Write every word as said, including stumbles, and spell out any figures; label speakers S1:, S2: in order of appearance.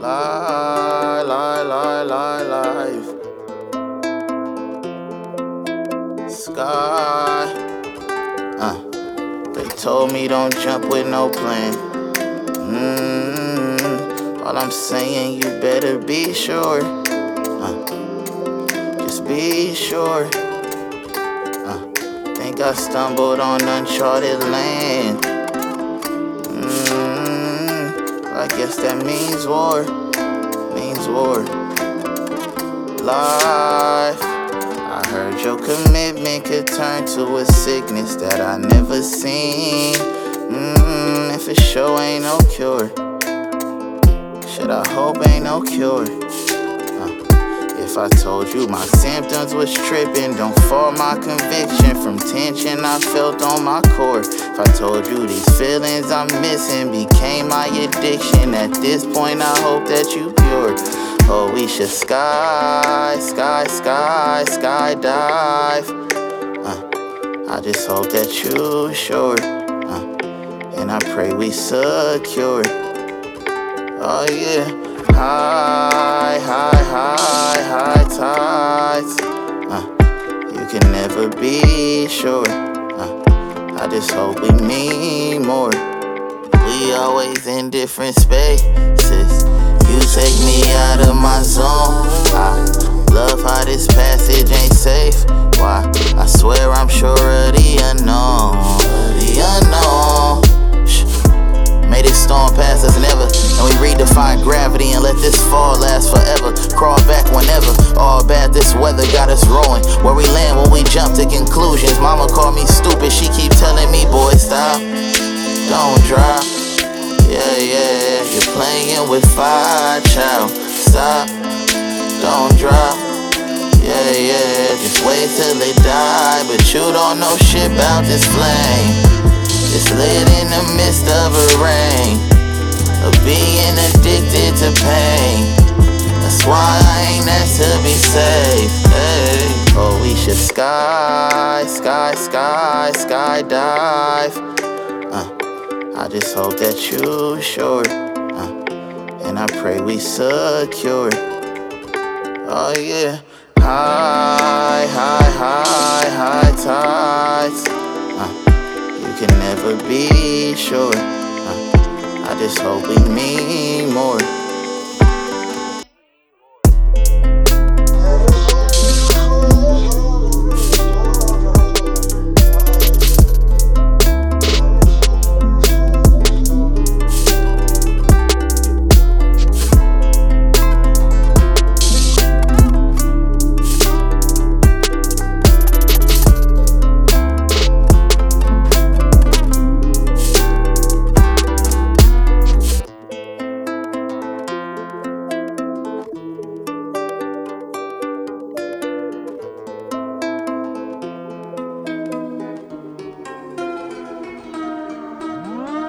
S1: Lie, lie, lie, lie, life. Sky. Uh, they told me don't jump with no plan. Mm, all I'm saying, you better be sure. Uh, just be sure. Uh, think I stumbled on uncharted land. Mm, I guess that means war. Means war. Life. I heard your commitment could turn to a sickness that I never seen. Mmm, and for sure ain't no cure. Shit, I hope ain't no cure. Uh, if I told you my symptoms was tripping, don't fall my conviction from tension I felt on my core. If I told you these feelings I'm missing became my addiction, at this point I hope that you cured. Oh, we should sky, sky, sky, skydive. Uh, I just hope that you sure. Uh, and I pray we secure. Oh yeah, high, high, high, high tides. Uh, you can never be sure. Uh, I just hope we mean more. We always in different spaces. You take me out of my zone. I love how this passage ain't safe. Why? I swear I'm sure of the unknown. The unknown. Shh. May this storm pass us never, and we redefine gravity and let this fall last forever. Crawl back whenever. All bad, this weather got us rolling. Where we land when we jump to conclusions. Mama called me stupid. She keep telling me, boy, stop. Don't drop. Yeah, yeah, you're playing with fire, child. Stop, don't drop. Yeah, yeah, just wait till they die. But you don't know shit about this flame. It's lit in the midst of a rain, of being addicted to pain. That's why I ain't asked to be safe. Hey. Oh, we should sky, sky, sky, skydive. Uh. I just hope that you sure. Uh, and I pray we secure. Oh yeah, high, high, high, high tides. Uh, you can never be sure. Uh, I just hope we mean more.